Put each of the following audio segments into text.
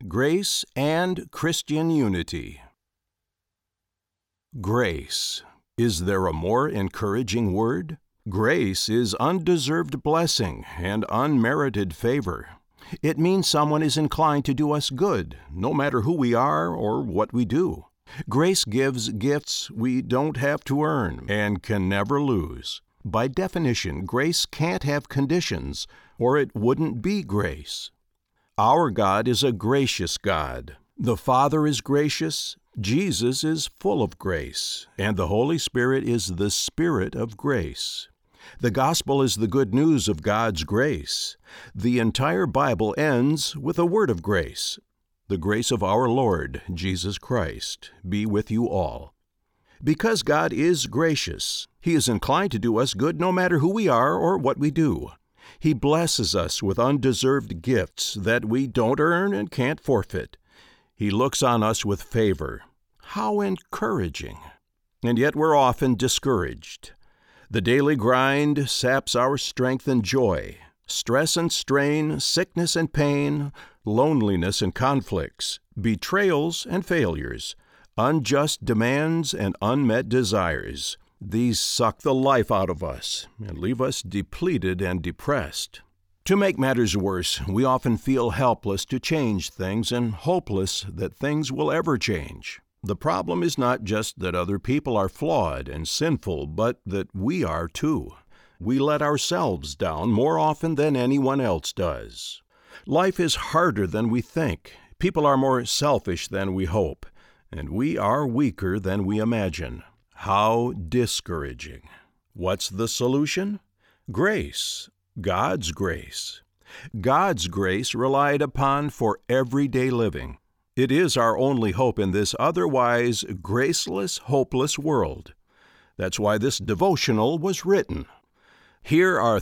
Grace and Christian Unity. Grace. Is there a more encouraging word? Grace is undeserved blessing and unmerited favor. It means someone is inclined to do us good, no matter who we are or what we do. Grace gives gifts we don't have to earn and can never lose. By definition, grace can't have conditions, or it wouldn't be grace. Our God is a gracious God. The Father is gracious, Jesus is full of grace, and the Holy Spirit is the Spirit of grace. The gospel is the good news of God's grace. The entire Bible ends with a word of grace. The grace of our Lord Jesus Christ be with you all. Because God is gracious, He is inclined to do us good no matter who we are or what we do. He blesses us with undeserved gifts that we don't earn and can't forfeit. He looks on us with favor. How encouraging! And yet we're often discouraged. The daily grind saps our strength and joy. Stress and strain, sickness and pain, loneliness and conflicts, betrayals and failures, unjust demands and unmet desires. These suck the life out of us and leave us depleted and depressed. To make matters worse, we often feel helpless to change things and hopeless that things will ever change. The problem is not just that other people are flawed and sinful, but that we are too. We let ourselves down more often than anyone else does. Life is harder than we think. People are more selfish than we hope, and we are weaker than we imagine. How discouraging. What's the solution? Grace. God's grace. God's grace relied upon for everyday living. It is our only hope in this otherwise graceless, hopeless world. That's why this devotional was written. Here are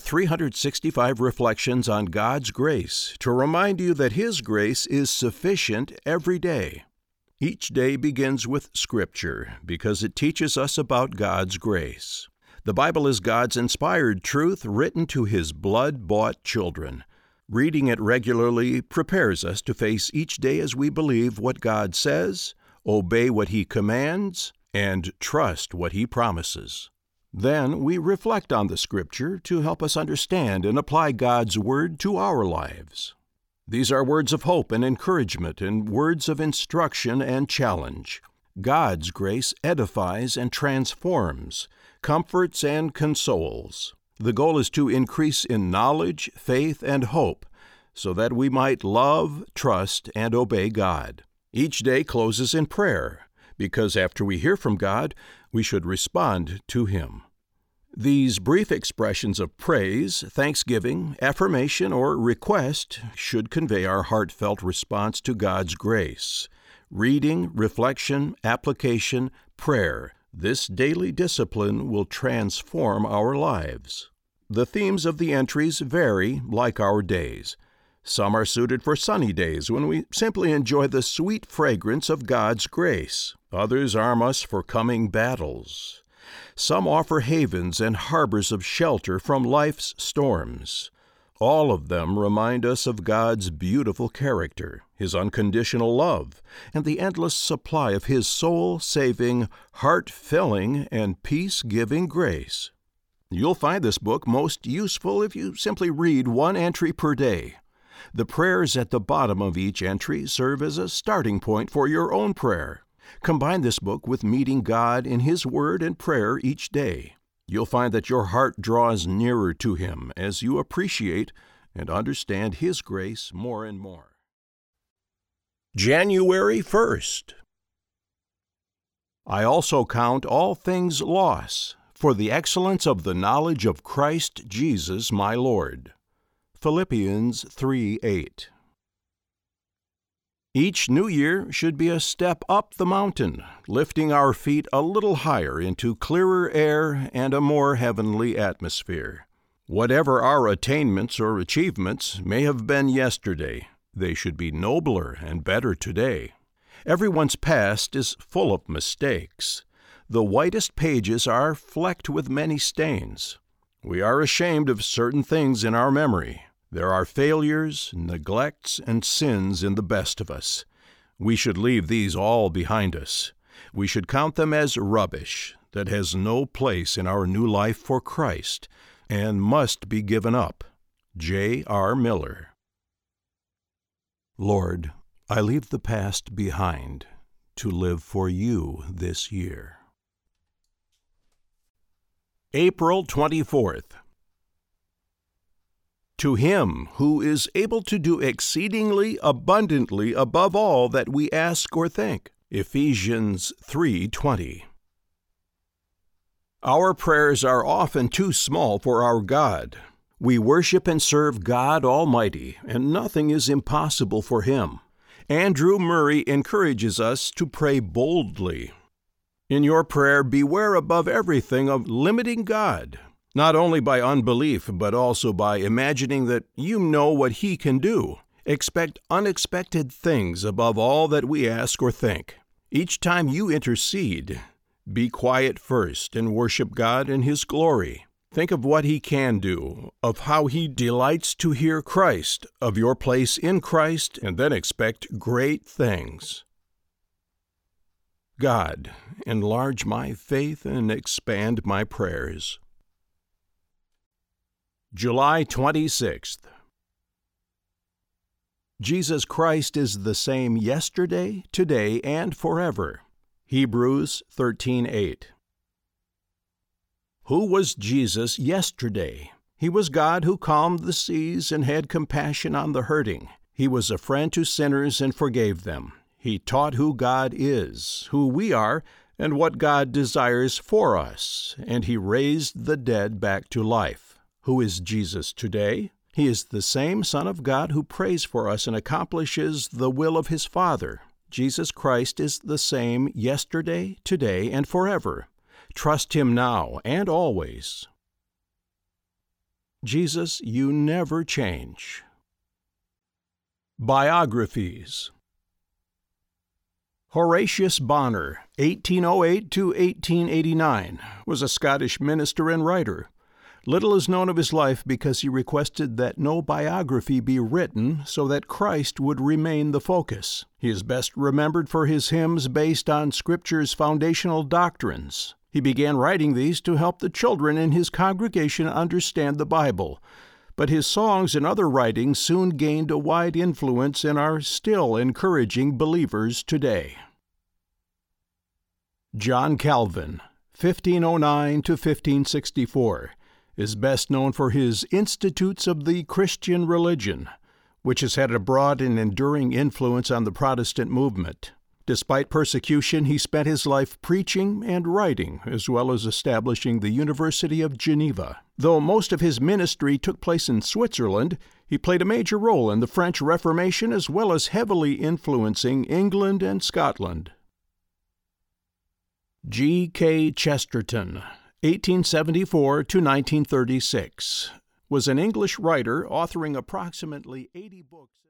365 reflections on God's grace to remind you that His grace is sufficient every day. Each day begins with Scripture because it teaches us about God's grace. The Bible is God's inspired truth written to His blood-bought children. Reading it regularly prepares us to face each day as we believe what God says, obey what He commands, and trust what He promises. Then we reflect on the Scripture to help us understand and apply God's Word to our lives. These are words of hope and encouragement and words of instruction and challenge. God's grace edifies and transforms, comforts and consoles. The goal is to increase in knowledge, faith, and hope so that we might love, trust, and obey God. Each day closes in prayer because after we hear from God, we should respond to Him. These brief expressions of praise, thanksgiving, affirmation, or request should convey our heartfelt response to God's grace. Reading, reflection, application, prayer. This daily discipline will transform our lives. The themes of the entries vary like our days. Some are suited for sunny days when we simply enjoy the sweet fragrance of God's grace. Others arm us for coming battles. Some offer havens and harbors of shelter from life's storms. All of them remind us of God's beautiful character, His unconditional love, and the endless supply of His soul-saving, heart-filling, and peace-giving grace. You'll find this book most useful if you simply read one entry per day. The prayers at the bottom of each entry serve as a starting point for your own prayer. Combine this book with meeting God in His Word and prayer each day. You'll find that your heart draws nearer to Him as you appreciate and understand His grace more and more. January 1st. I also count all things loss for the excellence of the knowledge of Christ Jesus my Lord. Philippians 3:8. Each new year should be a step up the mountain, lifting our feet a little higher into clearer air and a more heavenly atmosphere. Whatever our attainments or achievements may have been yesterday, they should be nobler and better today. Everyone's past is full of mistakes. The whitest pages are flecked with many stains. We are ashamed of certain things in our memory. There are failures, neglects, and sins in the best of us. We should leave these all behind us. We should count them as rubbish that has no place in our new life for Christ and must be given up. J. R. Miller. Lord, I leave the past behind to live for you this year. April 24th. To him who is able to do exceedingly abundantly above all that we ask or think. Ephesians 3:20. Our prayers are often too small for our God. We worship and serve God Almighty, and nothing is impossible for Him. Andrew Murray encourages us to pray boldly. In your prayer, beware above everything of limiting God, not only by unbelief, but also by imagining that you know what He can do. Expect unexpected things above all that we ask or think. Each time you intercede, be quiet first and worship God in His glory. Think of what He can do, of how He delights to hear Christ, of your place in Christ, and then expect great things. God, enlarge my faith and expand my prayers. July 26th. Jesus Christ is the same yesterday, today, and forever. Hebrews 13:8. Who was Jesus yesterday? He was God who calmed the seas and had compassion on the hurting. He was a friend to sinners and forgave them. He taught who God is, who we are, and what God desires for us, and He raised the dead back to life. Who is Jesus today? He is the same Son of God who prays for us and accomplishes the will of His Father. Jesus Christ is the same yesterday, today, and forever. Trust Him now and always. Jesus, you never change. Biographies. Horatius Bonar, 1808 to 1889, was a Scottish minister and writer. Little is known of his life because he requested that no biography be written so that Christ would remain the focus. He is best remembered for his hymns based on Scripture's foundational doctrines. He began writing these to help the children in his congregation understand the Bible, but his songs and other writings soon gained a wide influence and are still encouraging believers today. John Calvin, 1509 to 1564, is best known for his Institutes of the Christian Religion, which has had a broad and enduring influence on the Protestant movement. Despite persecution, he spent his life preaching and writing, as well as establishing the University of Geneva. Though most of his ministry took place in Switzerland, he played a major role in the French Reformation as well as heavily influencing England and Scotland. G. K. Chesterton, 1874 to 1936, was an English writer authoring approximately 80 books.